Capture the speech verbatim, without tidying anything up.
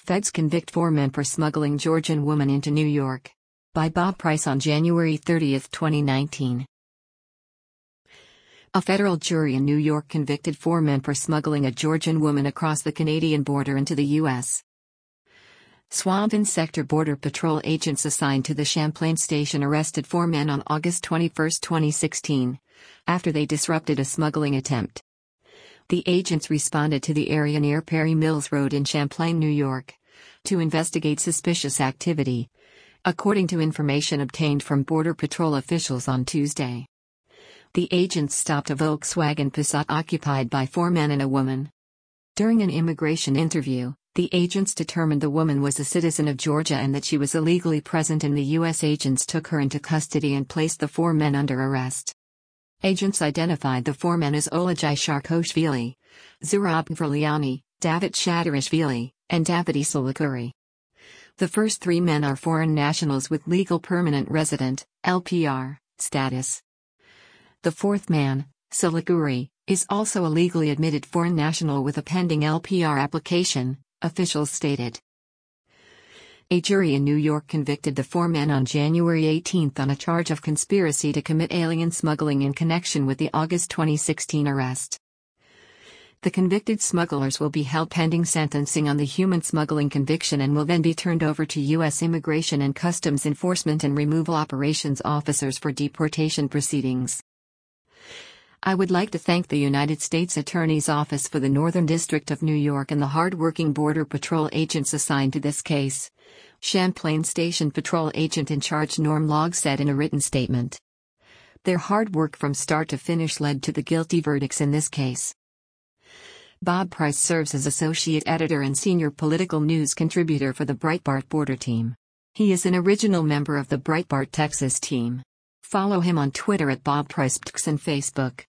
Feds convict four men for smuggling Georgian woman into New York. By Bob Price on January thirtieth, twenty nineteen. A federal jury in New York convicted four men for smuggling a Georgian woman across the Canadian border into the U S Swampton Sector Border Patrol agents assigned to the Champlain station arrested four men on August twenty-first, twenty sixteen, after they disrupted a smuggling attempt. The agents responded to the area near Perry Mills Road in Champlain, New York, to investigate suspicious activity, according to information obtained from Border Patrol officials on Tuesday. The agents stopped a Volkswagen Passat occupied by four men and a woman. During an immigration interview, the agents determined the woman was a citizen of Georgia and that she was illegally present in the U S Agents took her into custody and placed the four men under arrest. Agents identified the four men as Olajai Sharkoshvili, Zurab Verliani, David Shatarishvili, and David Isolakuri. The first three men are foreign nationals with legal permanent resident, L P R, status. The fourth man, Silakuri, is also a legally admitted foreign national with a pending L P R application, officials stated. A jury in New York convicted the four men on January eighteenth on a charge of conspiracy to commit alien smuggling in connection with the August twenty sixteen arrest. The convicted smugglers will be held pending sentencing on the human smuggling conviction and will then be turned over to U S Immigration and Customs Enforcement and Removal Operations officers for deportation proceedings. I would like to thank the United States Attorney's Office for the Northern District of New York and the hard-working Border Patrol agents assigned to this case, Champlain Station Patrol Agent in charge Norm Logg said in a written statement. Their hard work from start to finish led to the guilty verdicts in this case. Bob Price serves as Associate Editor and Senior Political News Contributor for the Breitbart Border Team. He is an original member of the Breitbart Texas team. Follow him on Twitter at Bob Price and Facebook.